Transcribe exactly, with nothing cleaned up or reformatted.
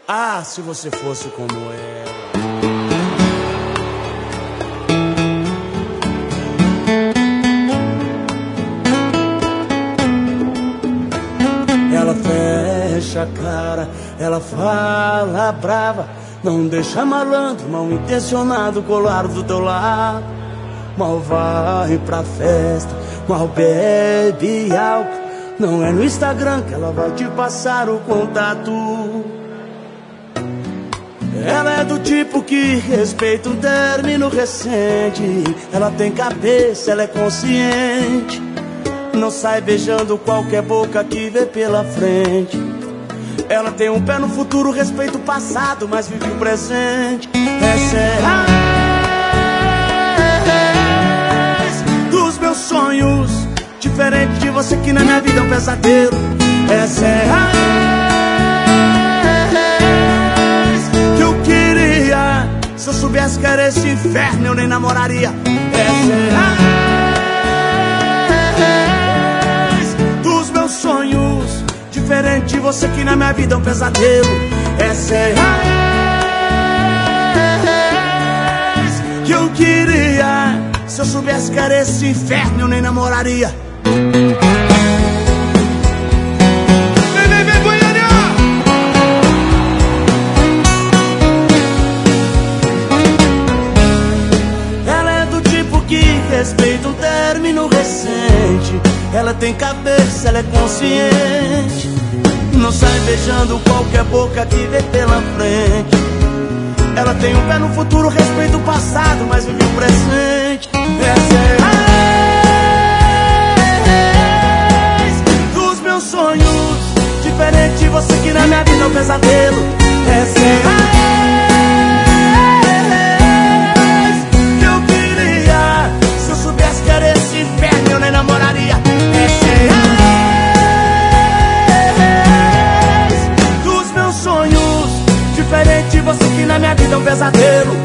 Ah, se você fosse como ela. Ela fecha a cara, ela fala brava, não deixa malandro, mal intencionado colar do teu lado. Mal vai pra festa, mal bebe álcool. Não é no Instagram que ela vai te passar o contato. Ela é do tipo que respeita um término recente. Ela tem cabeça, ela é consciente. Não sai beijando qualquer boca que vê pela frente. Ela tem um pé no futuro, respeita o passado, mas vive o presente. Essa é a ex dos meus sonhos, diferente de você que na minha vida é um pesadelo. Essa é a ex que eu queria. Se eu soubesse que era esse inferno, eu nem namoraria. Essa é a ex dos meus sonhos, diferente de você que na minha vida é um pesadelo. Essa é a ex que eu queria. Se eu soubesse que era esse inferno, eu nem namoraria. Vem, vem, vem, Goiânia! Ela é do tipo que respeita um término recente. Ela tem cabeça, ela é consciente. Não sai beijando qualquer boca que vê pela frente. Ela tem um pé no futuro, respeita o passado, mas vive o presente. Essa é a ex dos meus sonhos, diferente de você que na minha vida é um pesadelo. Essa é a ex que eu queria. Se eu soubesse que era esse inferno, eu nem namoraria. Essa é a ex dos meus sonhos, diferente de você que na minha vida é um pesadelo.